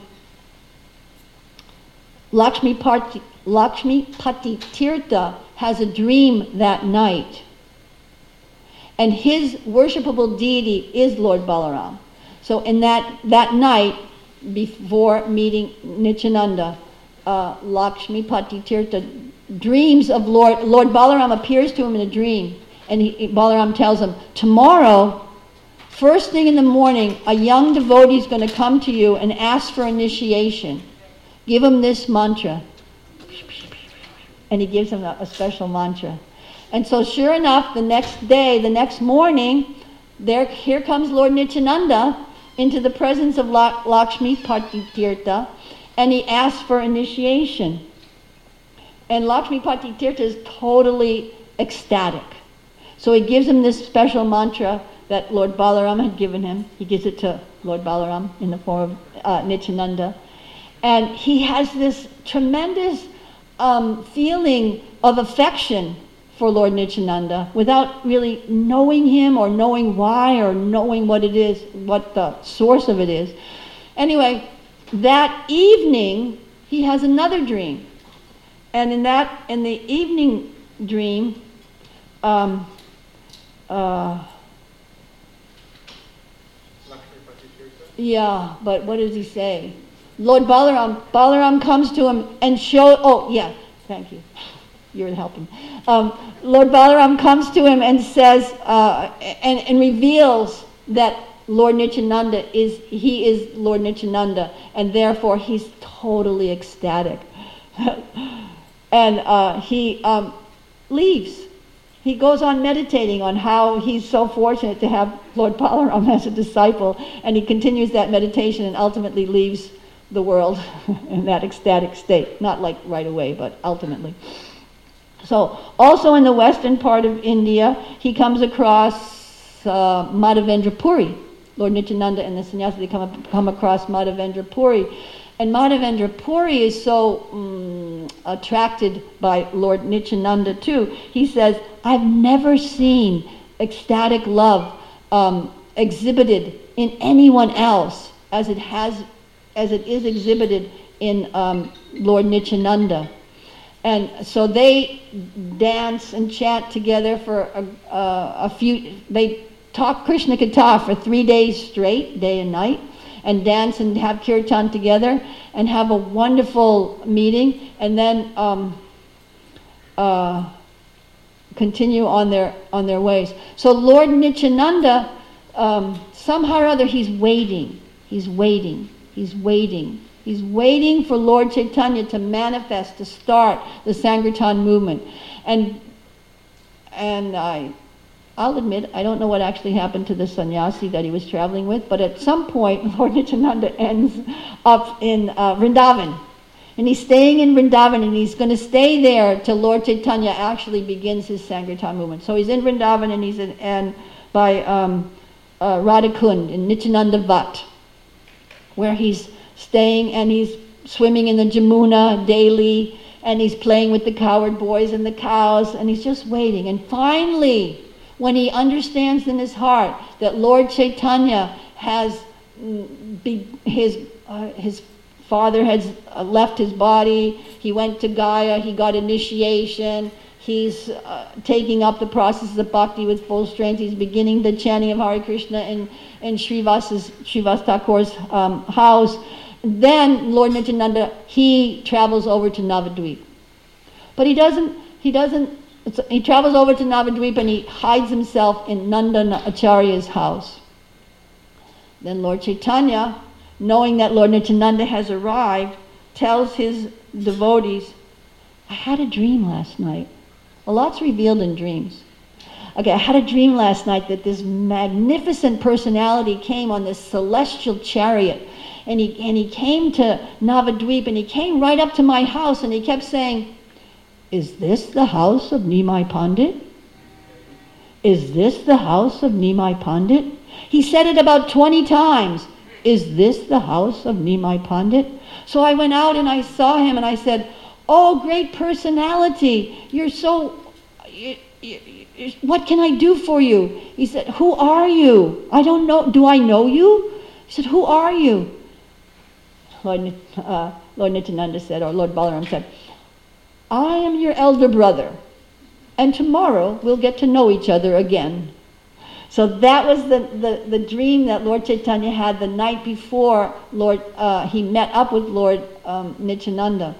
Lakshmi Pati Tirtha has a dream that night, and his worshipable deity is Lord Balaram. So in that night, before meeting Nityananda, Lakshmi Pati Tirtha dreams of Lord Balaram appears to him in a dream, and Balaram tells him, tomorrow, first thing in the morning, a young devotee is going to come to you and ask for initiation. Give him this mantra. And he gives him a special mantra. And so sure enough, the next morning, here comes Lord Nityananda into the presence of Lakshmi Pati Tirtha, and he asks for initiation. And Lakshmi Pati Tirtha is totally ecstatic. So he gives him this special mantra that Lord Balaram had given him. He gives it to Lord Balaram in the form of Nityananda. And he has this tremendous feeling of affection for Lord Nityananda without really knowing him or knowing why or knowing what it is, what the source of it is. Anyway, that evening he has another dream. And in the evening dream, Yeah, but what does he say? Lord Balaram comes to him and thank you. You're helping. Lord Balaram comes to him and says, and reveals that Lord Nityananda is Lord Nityananda, and therefore he's totally ecstatic. And he leaves. He goes on meditating on how he's so fortunate to have Lord Balaram as a disciple, and he continues that meditation and ultimately leaves the world in that ecstatic state. Not like right away, but ultimately. So also in the western part of India, he comes across Madhavendra Puri. Lord Nityananda and the sannyasi, they come across Madhavendra Puri. And Madhavendra Puri is so attracted by Lord Nityananda too. He says, I've never seen ecstatic love exhibited in anyone else as it is exhibited in Lord Nityananda. And so they dance and chant together for they talk Krishna Katha for 3 days straight, day and night, and dance and have kirtan together and have a wonderful meeting, and then continue on their ways. So Lord Nityananda, somehow or other, he's waiting for Lord Chaitanya to manifest, to start the Sankirtan movement. And I'll admit, I don't know what actually happened to the sannyasi that he was traveling with, but at some point, Lord Nityananda ends up in Vrindavan. And he's staying in Vrindavan, and he's going to stay there till Lord Chaitanya actually begins his Sankirtan movement. So he's in Vrindavan, and he's by Radhakund in Nityananda Vat, where he's staying, and he's swimming in the Jamuna daily, and he's playing with the cowherd boys and the cows, and he's just waiting. And finally, when he understands in his heart that Lord Chaitanya has his father has left his body, he went to Gaya, he got initiation, he's taking up the process of bhakti with full strength, he's beginning the chanting of Hare Krishna in Srivas Thakur's house. Then Lord Nityananda, he travels over to Navadvip. But he travels over to Navadvip and he hides himself in Nanda Acharya's house. Then Lord Chaitanya, knowing that Lord Nityananda has arrived, tells his devotees, I had a dream last night. A lot's revealed in dreams. Okay, I had a dream last night that this magnificent personality came on this celestial chariot, and he came to Navadvip, and he came right up to my house, and he kept saying, is this the house of Nimai Pandit? Is this the house of Nimai Pandit? He said it about 20 times. Is this the house of Nimai Pandit? So I went out and I saw him and I said, oh, great personality, you're so, what can I do for you? He said, who are you? I don't know, do I know you? He said, who are you? Lord Nityananda said, or Lord Balaram said, I am your elder brother, and tomorrow we'll get to know each other again. So that was the dream that Lord Chaitanya had the night before he met up with Lord Nityananda.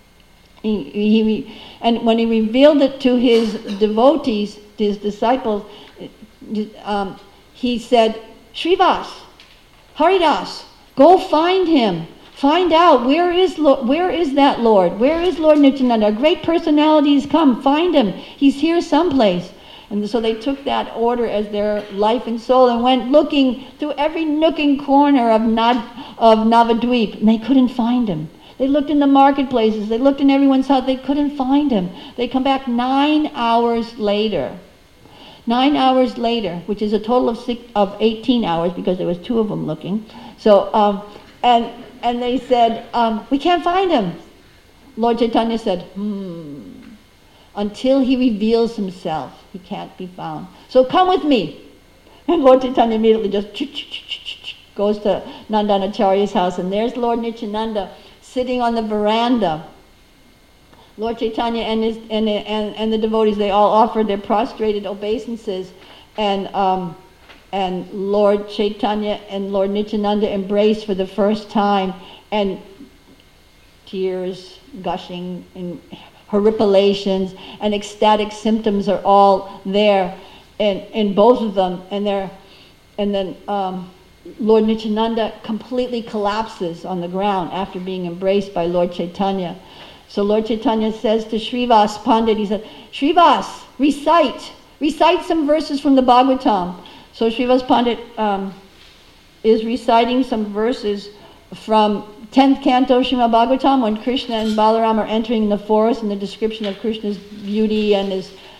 And when he revealed it to his devotees, to his disciples, he said, Srivas, Haridas, go find him. Find out where is that Lord? Where is Lord Nityananda? A great personality has come. Find him. He's here someplace. And so they took that order as their life and soul and went looking through every nook and corner of Navadvip, and they couldn't find him. They looked in the marketplaces. They looked in everyone's house. They couldn't find him. They come back 9 hours later. 9 hours later, which is a total of 18 hours because there was 2 of them looking. So and they said, we can't find him. Lord Chaitanya said, until he reveals himself, he can't be found. So come with me. And Lord Chaitanya immediately just goes to Nandanacharya's house, and there's Lord Nityananda sitting on the veranda. Lord Chaitanya and the devotees, they all offered their prostrated obeisances, and and Lord Chaitanya and Lord Nityananda embrace for the first time, and tears gushing and horripilations and ecstatic symptoms are all there in both of them, and then Lord Nityananda completely collapses on the ground after being embraced by Lord Chaitanya. So Lord Chaitanya says to Srivas Pandit, he said, Srivas, recite some verses from the Bhagavatam. So Srivas Pandit is reciting some verses from 10th canto Srimad Bhagavatam, when Krishna and Balaram are entering the forest, and the description of Krishna's beauty and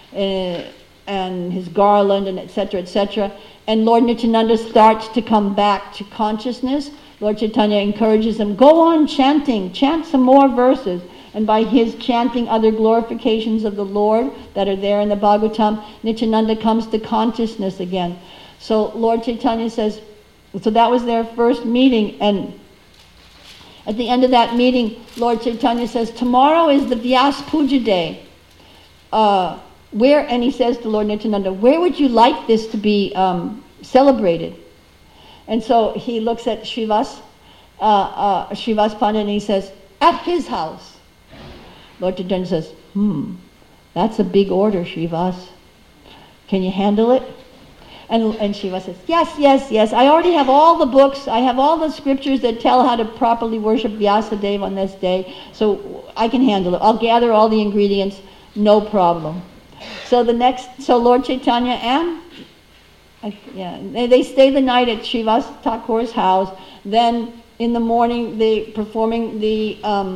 his garland, and etc., etc. And Lord Nityananda starts to come back to consciousness. Lord Chaitanya encourages him, go on chanting, chant some more verses. And by his chanting other glorifications of the Lord that are there in the Bhagavatam, Nityananda comes to consciousness again. So Lord Chaitanya says, so that was their first meeting, and at the end of that meeting, Lord Chaitanya says, tomorrow is the Vyas Puja day. And he says to Lord Nityananda, where would you like this to be celebrated? And so he looks at Srivas Pandit, and he says, at his house. Lord Chaitanya says, that's a big order, Srivas. Can you handle it? And Shiva says, yes, I already have all the books, I have all the scriptures that tell how to properly worship Vyasadeva on this day, so I can handle it. I'll gather all the ingredients, no problem. So Lord Chaitanya they stay the night at Srivas Thakur's house. Then in the morning they performing the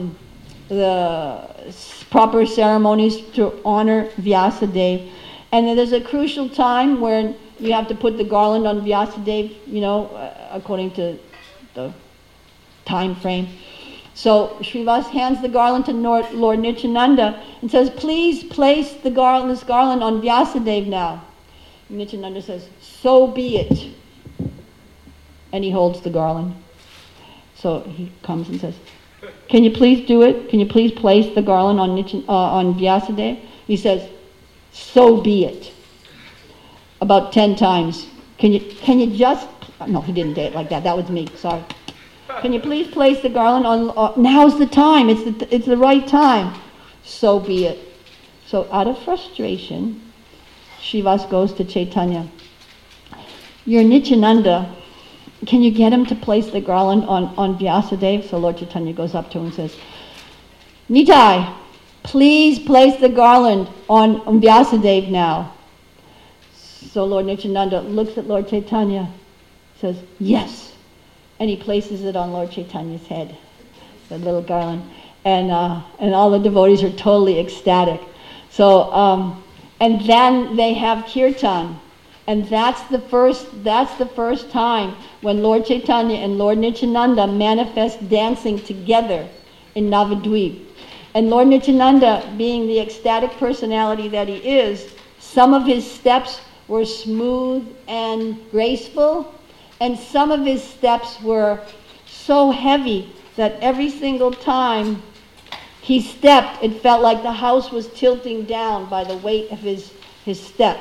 proper ceremonies to honor Vyasadeva. And then there's a crucial time when you have to put the garland on Vyasadeva, according to the time frame. So Srivas hands the garland to Lord Nityananda and says, please place this garland on Vyasadeva now. And Nityananda says, so be it. And he holds the garland. So he comes and says, can you please do it? Can you please place the garland on Vyasadeva? He says, so be it. About 10 times. Can you just, no, he didn't say it like that. That was me, sorry. Can you please place the garland on, now's the time, it's the right time. So be it. So out of frustration, Srivas goes to Chaitanya. Your Nityananda, can you get him to place the garland on Vyasadeva? So Lord Chaitanya goes up to him and says, Nitai, please place the garland on Vyasadeva now. So Lord Nityananda looks at Lord Chaitanya, says, yes. And he places it on Lord Chaitanya's head, the little garland. And all the devotees are totally ecstatic. So, and then they have kirtan. And that's the first time when Lord Chaitanya and Lord Nityananda manifest dancing together in Navadvip. And Lord Nityananda, being the ecstatic personality that he is, some of his steps were smooth and graceful, and some of his steps were so heavy that every single time he stepped, it felt like the house was tilting down by the weight of his step.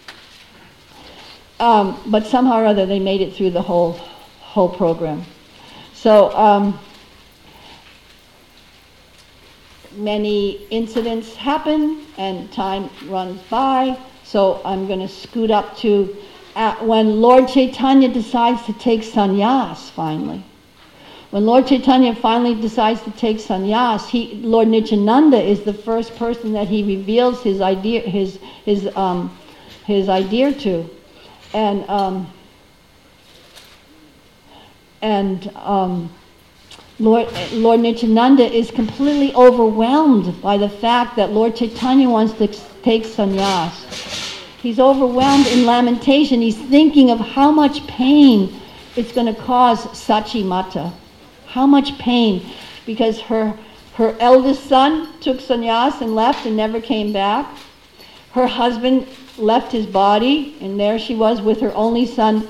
But somehow or other they made it through the whole program. So many incidents happen and time runs by. So I'm going to scoot up to when Lord Chaitanya decides to take sannyas finally. When Lord Chaitanya finally decides to take sannyas, Lord Nityananda is the first person that he reveals his idea to. Lord Nityananda is completely overwhelmed by the fact that Lord Chaitanya wants to take sannyas. He's overwhelmed in lamentation. He's thinking of how much pain it's going to cause Sachi Mata. How much pain, because her eldest son took sannyas and left and never came back. Her husband left his body, and there she was with her only son,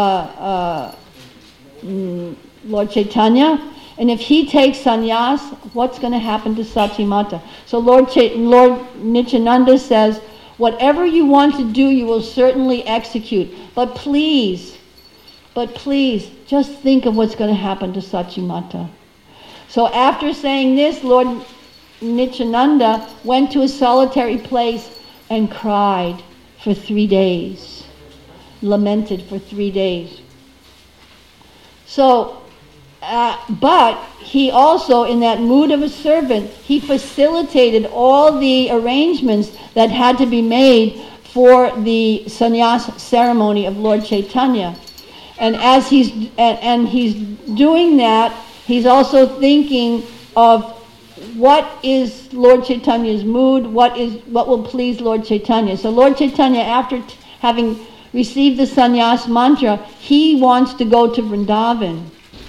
Lord Chaitanya. And if he takes sannyas, what's going to happen to Sachi Mata? So Lord Nityananda says, Whatever you want to do, you will certainly execute. But please, just think of what's going to happen to Sachimata. So after saying this, Lord Nityananda went to a solitary place and cried for 3 days, lamented for 3 days. So, but he also, in that mood of a servant, he facilitated all the arrangements that had to be made for the sannyas ceremony of Lord Chaitanya. And as he's doing that, he's also thinking of what is Lord Chaitanya's mood, what will please Lord Chaitanya. So Lord Chaitanya, after having received the sannyas mantra, he wants to go to Vrindavan.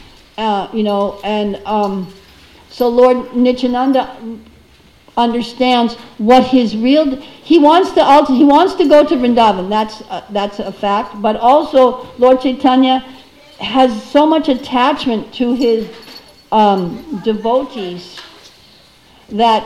So Lord Nityananda understands what his real, he wants to go to Vrindavan, that's a fact, but also Lord Chaitanya has so much attachment to his devotees that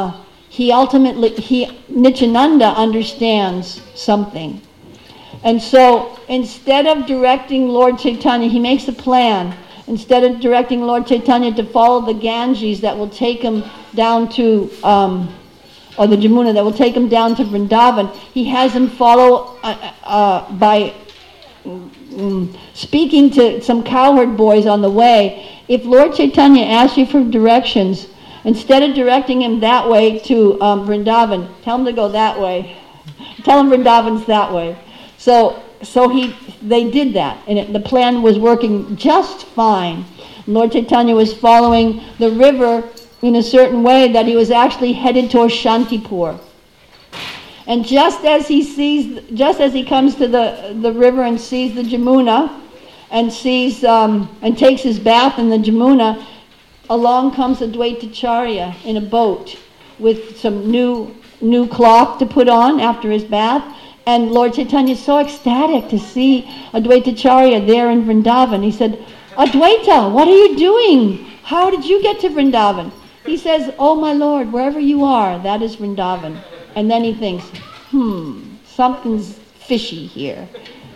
Nityananda understands something. And so instead of directing Lord Chaitanya, he makes a plan. Instead of directing Lord Chaitanya to follow the Ganges that will take him down to, or the Jamuna that will take him down to Vrindavan, he has him follow by speaking to some cowherd boys on the way. If Lord Chaitanya asks you for directions, instead of directing him that way to Vrindavan, tell him to go that way. Tell him Vrindavan's that way. So they did that, and the plan was working just fine. Lord Chaitanya was following the river in a certain way that he was actually headed towards Shantipur. And just as he comes to the river and sees the Jamuna, and and takes his bath in the Jamuna, along comes Advaitacharya in a boat with some new cloth to put on after his bath. And Lord Chaitanya is so ecstatic to see Advaitacharya there in Vrindavan. He said, Advaita, what are you doing? How did you get to Vrindavan? He says, oh my Lord, wherever you are, that is Vrindavan. And then he thinks, something's fishy here.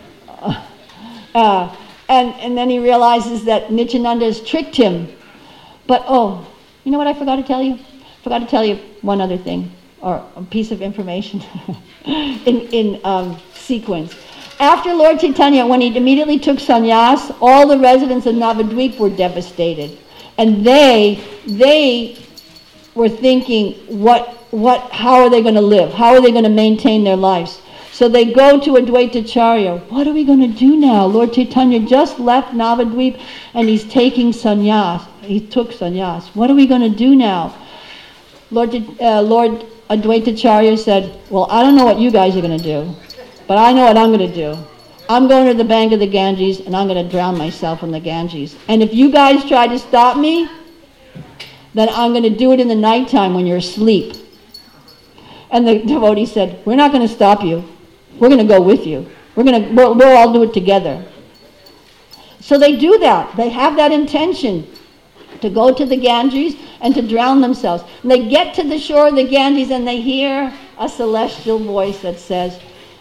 And then he realizes that Nityananda has tricked him. But you know what I forgot to tell you? I forgot to tell you one other thing, or a piece of information in sequence. After Lord Chaitanya, when he immediately took sannyas, all the residents of Navadvip were devastated. And they were thinking, how are they going to live? How are they going to maintain their lives? So they go to Advaitacharya. What are we going to do now? Lord Chaitanya just left Navadvip and he's taking sannyas. He took sannyas. What are we going to do now? Lord Advaitacharya said, well, I don't know what you guys are going to do, but I know what I'm going to do. I'm going to the bank of the Ganges and I'm going to drown myself in the Ganges. And if you guys try to stop me, then I'm going to do it in the nighttime when you're asleep. And the devotee said, we're not going to stop you. We're going to go with you. We'll all do it together. So they do that. They have that intention to go to the Ganges and to drown themselves. And they get to the shore of the Ganges and they hear a celestial voice that says,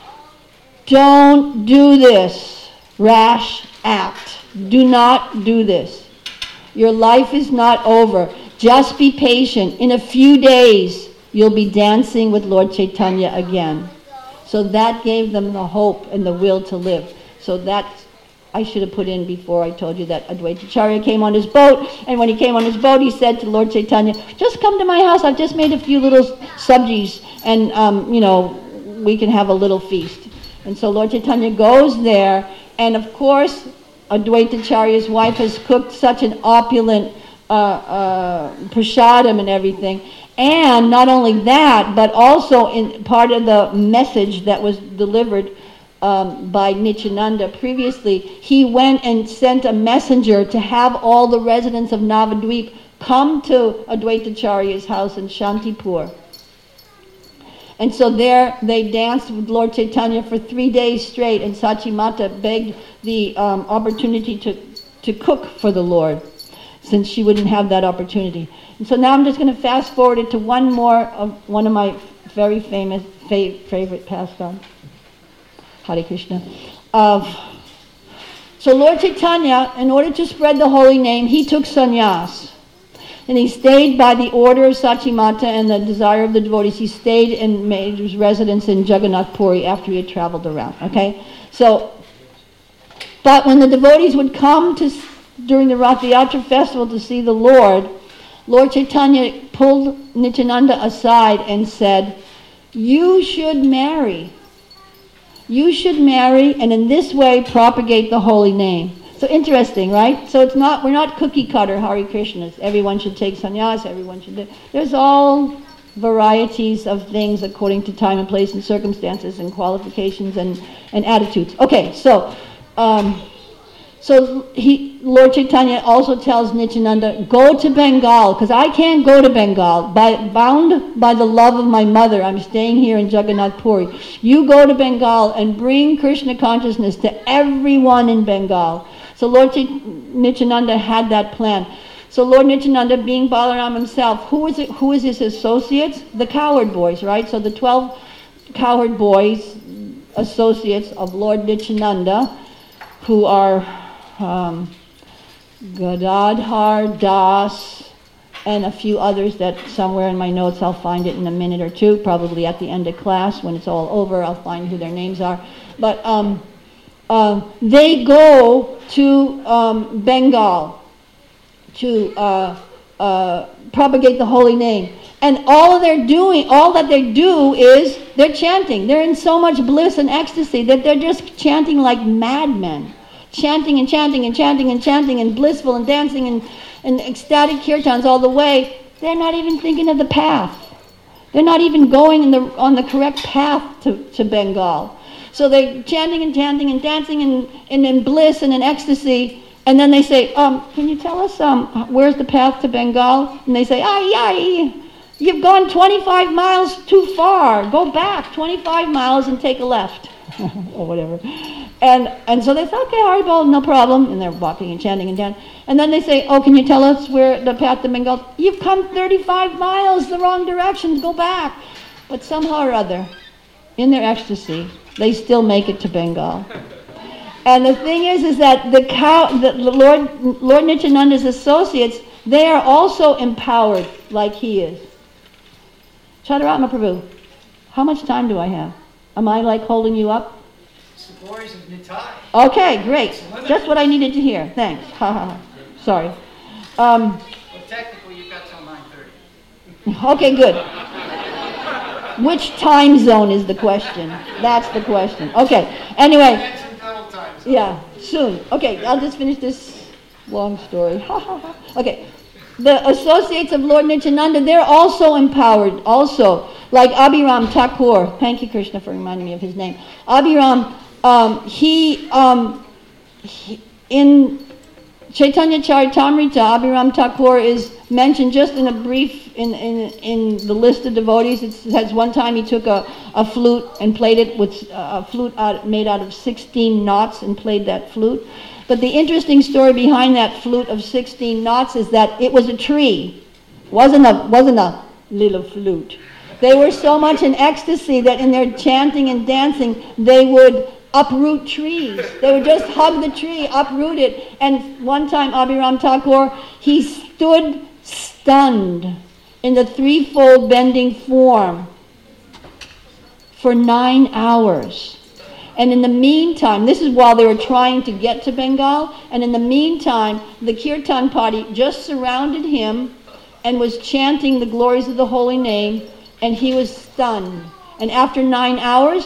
don't do this rash act. Do not do this. Your life is not over. Just be patient. In a few days, you'll be dancing with Lord Chaitanya again. So that gave them the hope and the will to live. So that I should have put in before I told you that Advaitacharya came on his boat, and when he came on his boat, he said to Lord Chaitanya, just come to my house. I've just made a few little sabjis, and we can have a little feast. And so Lord Chaitanya goes there, and of course, Advaitacharya's wife has cooked such an opulent prasadam and everything. And not only that, but also in part of the message that was delivered by Nityananda previously, he went and sent a messenger to have all the residents of Navadvip come to Advaitacharya's house in Shantipur. And so there they danced with Lord Chaitanya for 3 days straight, and Sachimata begged the opportunity to cook for the Lord, since she wouldn't have that opportunity. And so now I'm just going to fast forward it to one of my very famous, favorite pastime. Hare Krishna. So Lord Chaitanya, in order to spread the holy name, he took sannyas. And he stayed by the order of Sachimata and the desire of the devotees. He stayed and made his residence in Jagannath Puri after he had traveled around. Okay? So, but when the devotees would come during the Rath Yatra festival to see the Lord Chaitanya pulled Nityananda aside and said, you should marry. You should marry and in this way propagate the holy name. So interesting, right? So we're not cookie cutter Hare Krishnas. Everyone should take sannyas, everyone should do. There's all varieties of things according to time and place and circumstances and qualifications and attitudes. Okay, so Lord Chaitanya also tells Nityananda, go to Bengal, because I can't go to Bengal. Bound by the love of my mother, I'm staying here in Jagannath Puri. You go to Bengal and bring Krishna consciousness to everyone in Bengal. So Lord Nityananda had that plan. So Lord Nityananda, being Balaram himself, who is his associates? The cowherd boys, right? So the 12 cowherd boys, associates of Lord Nityananda, who are Gadadhar, Das, and a few others that somewhere in my notes, I'll find it in a minute or two, probably at the end of class. When it's all over, I'll find who their names are. But they go to Bengal to propagate the holy name. And all that they do is they're chanting. They're in so much bliss and ecstasy that they're just chanting like madmen. Chanting and chanting and chanting and chanting and blissful and dancing and ecstatic kirtans all the way. They're not even thinking of the path. They're not even going on the correct path to Bengal. So they're chanting and chanting and dancing and in bliss and in ecstasy. And then they say, can you tell us where's the path to Bengal? And they say, you've gone 25 miles too far. Go back 25 miles and take a left. Or whatever. And so they say, okay, Haribol, no problem. And they're walking and chanting and chanting. And then they say, can you tell us where the path to Bengal? You've come 35 miles the wrong direction. Go back. But somehow or other, in their ecstasy, they still make it to Bengal. And the thing is that the Lord Nityananda's associates, they are also empowered like he is. Chaturanga Prabhu, how much time do I have? Am I like holding you up? It's the glories of Nitai. Okay, great. Just what I needed to hear. Thanks. Sorry. Well, technically, you've got till 9:30. Okay, good. Which time zone is the question? That's the question. Okay. Anyway. Yeah, soon. Okay, I'll just finish this long story. Okay. The associates of Lord Nityananda, they're also empowered, also. Like Abhiram Thakur. Thank you, Krishna, for reminding me of his name. Abhiram, in Chaitanya Charitamrita, Abhiram Thakur is mentioned just in a brief, in the list of devotees. It says one time he took a flute and played it with a flute made out of 16 knots and played that flute. But the interesting story behind that flute of 16 knots is that it was a tree. Wasn't a little flute. They were so much in ecstasy that in their chanting and dancing, they would uproot trees. They would just hug the tree, uproot it. And one time, Abhiram Thakur, he stood stunned in the threefold bending form for 9 hours. And in the meantime, this is while they were trying to get to Bengal, and in the meantime, the kirtan party just surrounded him and was chanting the glories of the holy name, and he was stunned. And after 9 hours,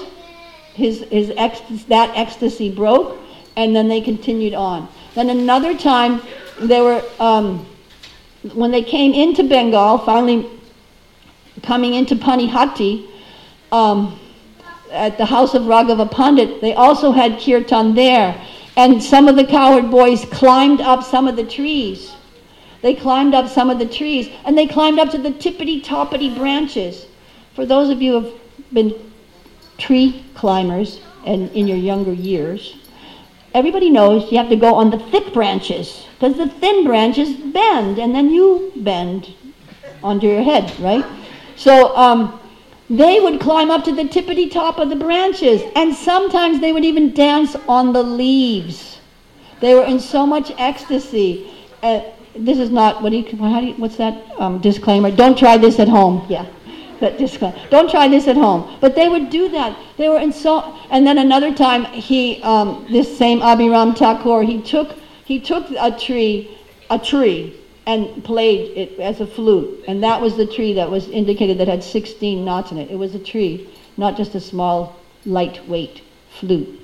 that ecstasy broke, and then they continued on. Then another time, they were when they came into Bengal, finally coming into Panihati, at the house of Raghava Pandit, they also had kirtan there. And some of the cowherd boys climbed up some of the trees. They climbed up some of the trees, and they climbed up to the tippity-toppity branches. For those of you who have been tree climbers and in your younger years, everybody knows you have to go on the thick branches, because the thin branches bend, and then you bend onto your head, right? So they would climb up to the tippity top of the branches, and sometimes they would even dance on the leaves. They were in so much ecstasy. This is not, what's that disclaimer? Don't try this at home. Yeah, that disclaimer. Don't try this at home. But they would do that. They were in so, and then another time this same Abhiram Thakur, he took a tree, and played it as a flute. And that was the tree that was indicated that had 16 knots in it. It was a tree, not just a small, lightweight flute.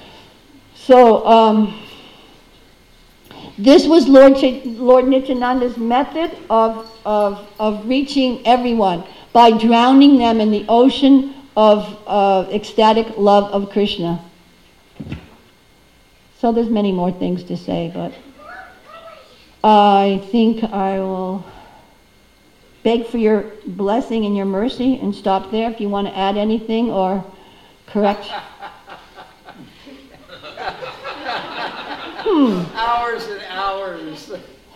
So, this was Lord Nityananda's method of reaching everyone by drowning them in the ocean of ecstatic love of Krishna. So there's many more things to say, but I think I will beg for your blessing and your mercy and stop there if you want to add anything or correct. Hours and hours.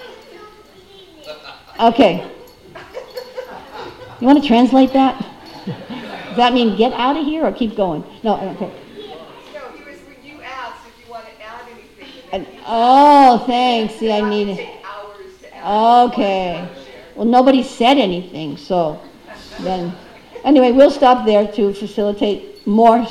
Okay. You want to translate that? Does that mean get out of here or keep going? No, okay. You asked if you want to add anything. Oh, thanks. See, I need it. Take hours to add. Okay. Well, nobody said anything, so then. Anyway, we'll stop there to facilitate more